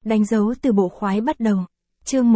Đánh dấu từ bộ khoái bắt đầu. Chương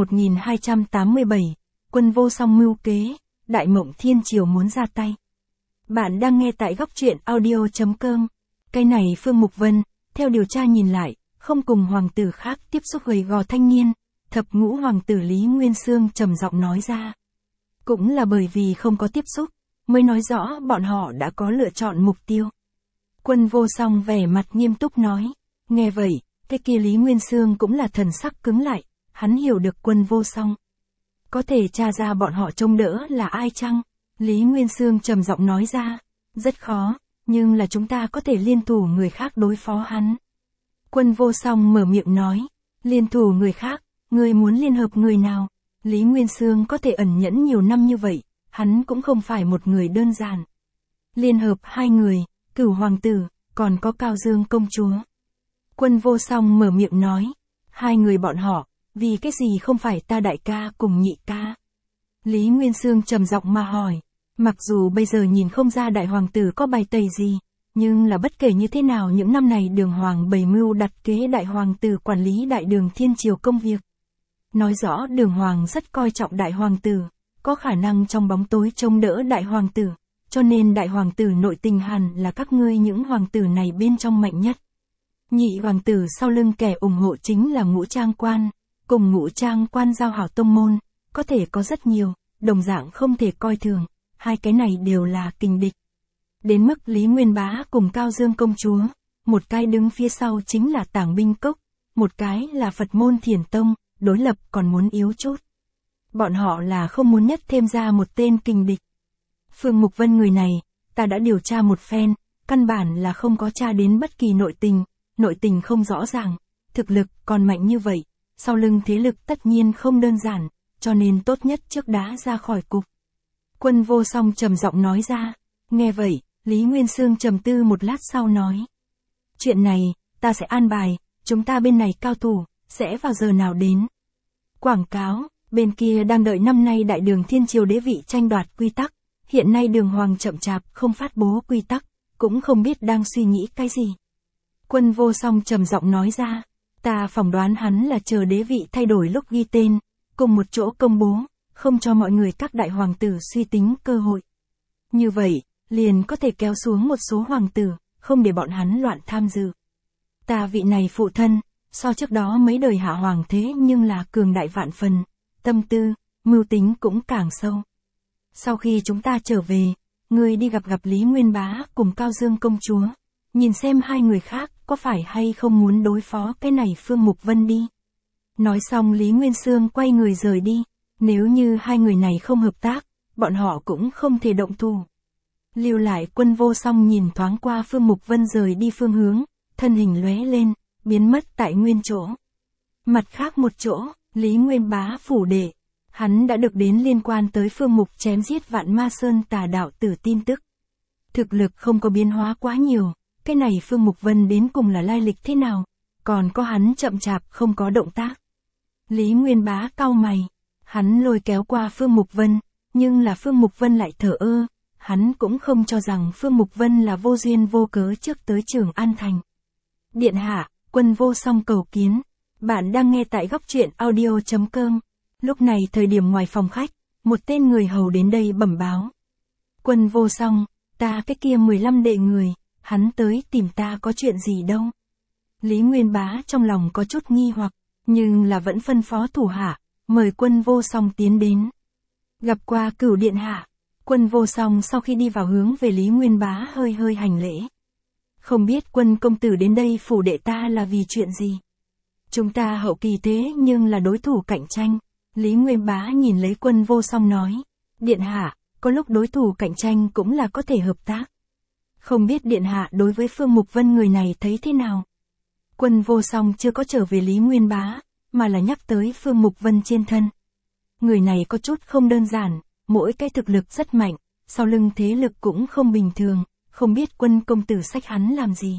1287, Quân vô song mưu kế, Đại Mộng Thiên Triều muốn ra tay. Bạn đang nghe tại góc truyện audio.com. Cái này Phương Mục Vân, theo điều tra nhìn lại, không cùng hoàng tử khác tiếp xúc gầy gò thanh niên, thập ngũ hoàng tử Lý Nguyên Xương trầm giọng nói ra. Cũng là bởi vì không có tiếp xúc, mới nói rõ bọn họ đã có lựa chọn mục tiêu. Quân vô song vẻ mặt nghiêm túc nói, nghe vậy, cái kia Lý Nguyên Xương cũng là thần sắc cứng lại, hắn hiểu được Quân vô song. Có thể tra ra bọn họ trông đỡ là ai chăng? Lý Nguyên Xương trầm giọng nói ra, rất khó, nhưng là chúng ta có thể liên thủ người khác đối phó hắn. Quân vô song mở miệng nói, liên thủ người khác, người muốn liên hợp người nào? Lý Nguyên Xương có thể ẩn nhẫn nhiều năm như vậy, hắn cũng không phải một người đơn giản. Liên hợp hai người, Cửu hoàng tử, còn có Cao Dương công chúa. Quân vô song mở miệng nói, hai người bọn họ, vì cái gì không phải ta đại ca cùng nhị ca? Lý Nguyên Xương trầm giọng mà hỏi, mặc dù bây giờ nhìn không ra đại hoàng tử có bài tẩy gì, nhưng là bất kể như thế nào những năm này đường hoàng bày mưu đặt kế đại hoàng tử quản lý đại đường thiên triều công việc. Nói rõ đường hoàng rất coi trọng đại hoàng tử, có khả năng trong bóng tối trông đỡ đại hoàng tử, cho nên đại hoàng tử nội tình hẳn là các ngươi những hoàng tử này bên trong mạnh nhất. Nhị hoàng tử sau lưng kẻ ủng hộ chính là Ngũ Trang Quan, cùng Ngũ Trang Quan giao hảo tông môn, có thể có rất nhiều, đồng dạng không thể coi thường, hai cái này đều là kình địch. Đến mức Lý Nguyên Bá cùng Cao Dương công chúa, một cái đứng phía sau chính là Tảng Binh Cốc, một cái là Phật môn Thiền Tông, đối lập còn muốn yếu chút. Bọn họ là không muốn nhất thêm ra một tên kình địch. Phương Mục Vân người này, ta đã điều tra một phen, căn bản là không có tra đến bất kỳ nội tình không rõ ràng, thực lực còn mạnh như vậy, sau lưng thế lực tất nhiên không đơn giản, cho nên tốt nhất trước đá ra khỏi cục. Quân vô song trầm giọng nói ra, nghe vậy, Lý Nguyên Xương trầm tư một lát sau nói. Chuyện này, ta sẽ an bài, chúng ta bên này cao thủ, sẽ vào giờ nào đến. Quảng cáo, bên kia đang đợi năm nay đại đường thiên triều đế vị tranh đoạt quy tắc, hiện nay đường hoàng chậm chạp không phát bố quy tắc, cũng không biết đang suy nghĩ cái gì. Quân vô song trầm giọng nói ra, ta phỏng đoán hắn là chờ đế vị thay đổi lúc ghi tên, cùng một chỗ công bố, không cho mọi người các đại hoàng tử suy tính cơ hội. Như vậy, liền có thể kéo xuống một số hoàng tử, không để bọn hắn loạn tham dự. Ta vị này phụ thân, so trước đó mấy đời hạ hoàng thế nhưng là cường đại vạn phần, tâm tư, mưu tính cũng càng sâu. Sau khi chúng ta trở về, ngươi đi gặp Lý Nguyên Bá cùng Cao Dương công chúa, nhìn xem hai người khác có phải hay không muốn đối phó cái này Phương Mục Vân đi. Nói xong Lý Nguyên Xương quay người rời đi, nếu như hai người này không hợp tác, bọn họ cũng không thể động thủ. Lưu lại Quân vô song nhìn thoáng qua Phương Mục Vân rời đi phương hướng, thân hình lóe lên, biến mất tại nguyên chỗ. Mặt khác một chỗ, Lý Nguyên Bá phủ đệ, hắn đã được đến liên quan tới Phương Mục chém giết Vạn Ma Sơn tà đạo tử tin tức. Thực lực không có biến hóa quá nhiều, cái này Phương Mục Vân đến cùng là lai lịch thế nào, còn có hắn chậm chạp không có động tác. Lý Nguyên Bá cau mày, hắn lôi kéo qua Phương Mục Vân, nhưng là Phương Mục Vân lại thờ ơ, hắn cũng không cho rằng Phương Mục Vân là vô duyên vô cớ trước tới Trường An Thành. Điện hạ, Quân vô song cầu kiến, bạn đang nghe tại góc truyện audio.com. Lúc này thời điểm ngoài phòng khách, một tên người hầu đến đây bẩm báo. Quân vô song, ta cái kia 15 đệ người, hắn tới tìm ta có chuyện gì đâu. Lý Nguyên Bá trong lòng có chút nghi hoặc, nhưng là vẫn phân phó thủ hạ, mời Quân vô song tiến đến. Gặp qua Cửu điện hạ, Quân vô song sau khi đi vào hướng về Lý Nguyên Bá hơi hơi hành lễ. Không biết Quân công tử đến đây phủ đệ ta là vì chuyện gì? Chúng ta hậu kỳ thế nhưng là đối thủ cạnh tranh. Lý Nguyên Bá nhìn lấy Quân vô song nói, điện hạ, có lúc đối thủ cạnh tranh cũng là có thể hợp tác. Không biết điện hạ đối với Phương Mục Vân người này thấy thế nào? Quân vô song chưa có trở về Lý Nguyên Bá, mà là nhắc tới Phương Mục Vân trên thân. Người này có chút không đơn giản, mỗi cái thực lực rất mạnh, sau lưng thế lực cũng không bình thường, không biết Quân công tử sách hắn làm gì.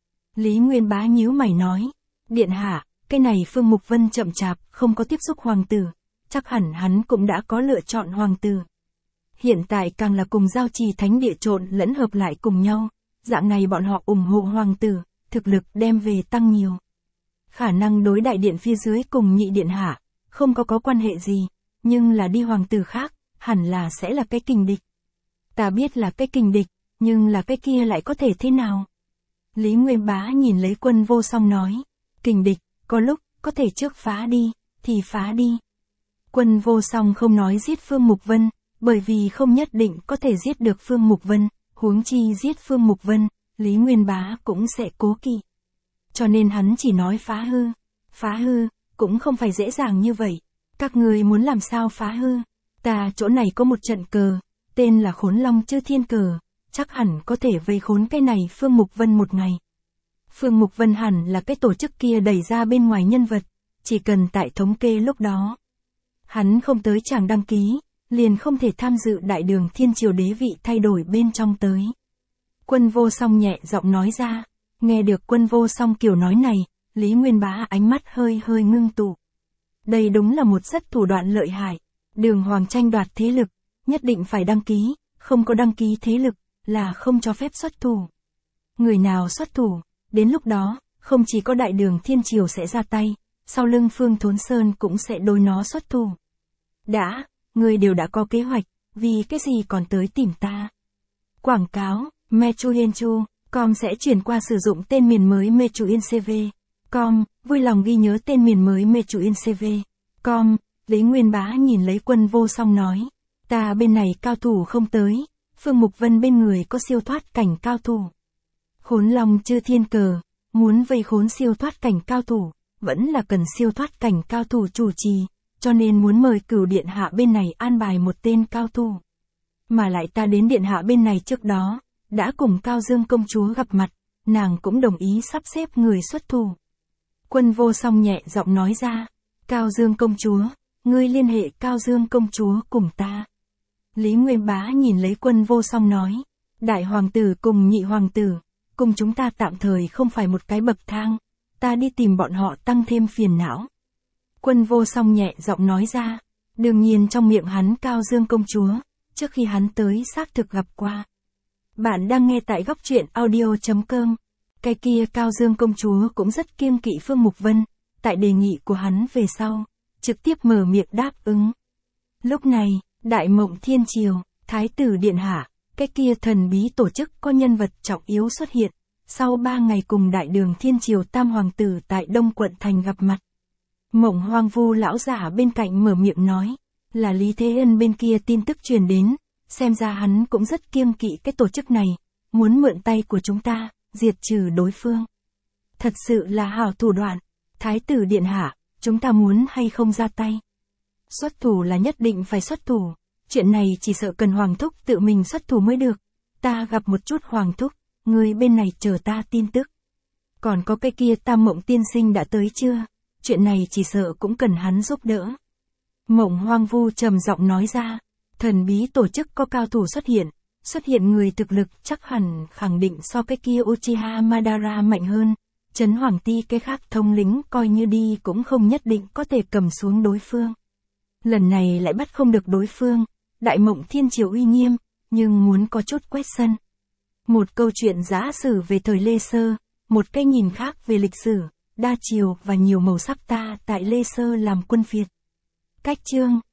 Lý Nguyên Bá nhíu mày nói, điện hạ, cái này Phương Mục Vân chậm chạp, không có tiếp xúc hoàng tử, chắc hẳn hắn cũng đã có lựa chọn hoàng tử. Hiện tại càng là cùng Giao Trì Thánh Địa trộn lẫn hợp lại cùng nhau, dạng này bọn họ ủng hộ hoàng tử, thực lực đem về tăng nhiều. khả năng đối đại điện phía dưới cùng nhị điện hạ, không có quan hệ gì, nhưng là đi hoàng tử khác, hẳn là sẽ là cái kình địch. Ta biết là cái kình địch, nhưng là cái kia lại có thể thế nào? Lý Nguyên Bá nhìn lấy Quân Vô Song nói, kình địch, có lúc, có thể trước phá đi, thì phá đi. Quân Vô Song không nói giết Phương Mục Vân, bởi vì không nhất định có thể giết được Phương Mục Vân, huống chi giết Phương Mục Vân, Lý Nguyên Bá cũng sẽ cố kỵ. Cho nên hắn chỉ nói phá hư, cũng không phải dễ dàng như vậy. Các người muốn làm sao phá hư? Ta chỗ này có một trận cờ, tên là Khốn Long Chư Thiên cờ, chắc hẳn có thể vây khốn cái này Phương Mục Vân một ngày. Phương Mục Vân hẳn là cái tổ chức kia đẩy ra bên ngoài nhân vật, chỉ cần tại thống kê lúc đó. Hắn không tới chàng đăng ký, liền không thể tham dự đại đường thiên triều đế vị thay đổi bên trong tới. Quân Vô Song nhẹ giọng nói ra, nghe được Quân Vô Song kiểu nói này, Lý Nguyên Bá ánh mắt hơi ngưng tụ. Đây đúng là một rất thủ đoạn lợi hại, đường hoàng tranh đoạt thế lực, nhất định phải đăng ký, không có đăng ký thế lực, là không cho phép xuất thủ. Người nào xuất thủ, đến lúc đó, không chỉ có đại đường thiên triều sẽ ra tay, sau lưng Phương Thốn Sơn cũng sẽ đối nó xuất thủ. Người đều đã có kế hoạch, vì cái gì còn tới tìm ta? Quảng cáo, Mechuyenchu.com sẽ chuyển qua sử dụng tên miền mới Mechuyencv.com, vui lòng ghi nhớ tên miền mới Mechuyencv.com. Lý Nguyên Bá nhìn lấy Quân Vô Song nói, ta bên này cao thủ không tới, Phương Mục Vân bên người có siêu thoát cảnh cao thủ. Khốn Long Chư Thiên cờ, muốn vây khốn siêu thoát cảnh cao thủ, vẫn là cần siêu thoát cảnh cao thủ chủ trì, cho nên muốn mời Cửu điện hạ bên này an bài một tên cao thủ. Mà lại ta đến điện hạ bên này trước đó, đã cùng Cao Dương công chúa gặp mặt, nàng cũng đồng ý sắp xếp người xuất thủ. Quân Vô Song nhẹ giọng nói ra, Cao Dương công chúa, ngươi liên hệ Cao Dương công chúa cùng ta. Lý Nguyên Bá nhìn lấy Quân Vô Song nói, đại hoàng tử cùng nhị hoàng tử, cùng chúng ta tạm thời không phải một cái bậc thang, ta đi tìm bọn họ tăng thêm phiền não. Quân Vô Song nhẹ giọng nói ra, đương nhiên trong miệng hắn Cao Dương công chúa, trước khi hắn tới xác thực gặp qua. Bạn đang nghe tại góc truyện audio.com. Cái kia Cao Dương công chúa cũng rất kiêng kỵ Phương Mục Vân, tại đề nghị của hắn về sau, trực tiếp mở miệng đáp ứng. Lúc này, Đại Mộng Thiên Triều, Thái tử Điện Hạ, cái kia thần bí tổ chức có nhân vật trọng yếu xuất hiện, sau 3 ngày cùng Đại đường Thiên Triều Tam Hoàng tử tại Đông Quận Thành gặp mặt. Mộng Hoang Vu lão giả bên cạnh mở miệng nói, là Lý Thế Ân bên kia tin tức truyền đến, xem ra hắn cũng rất kiêng kỵ cái tổ chức này, muốn mượn tay của chúng ta, diệt trừ đối phương. Thật sự là hảo thủ đoạn, Thái tử Điện Hạ, chúng ta muốn hay không ra tay? Xuất thủ là nhất định phải xuất thủ, chuyện này chỉ sợ cần Hoàng Thúc tự mình xuất thủ mới được, ta gặp một chút Hoàng Thúc, người bên này chờ ta tin tức. Còn có cái kia Tam Mộng tiên sinh đã tới chưa? Chuyện này chỉ sợ cũng cần hắn giúp đỡ. Mộng Hoang Vu trầm giọng nói ra, thần bí tổ chức có cao thủ xuất hiện người thực lực chắc hẳn khẳng định so cái kia Uchiha Madara mạnh hơn, Trấn Hoàng Ti cái khác thống lĩnh coi như đi cũng không nhất định có thể cầm xuống đối phương. Lần này lại bắt không được đối phương, Đại Mộng Thiên Triều uy nghiêm, nhưng muốn có chút quét sân. Một câu chuyện giả sử về thời Lê Sơ, một cái nhìn khác về lịch sử, đa chiều và nhiều màu sắc ta tại Lê Sơ làm quân phiệt. Cách chương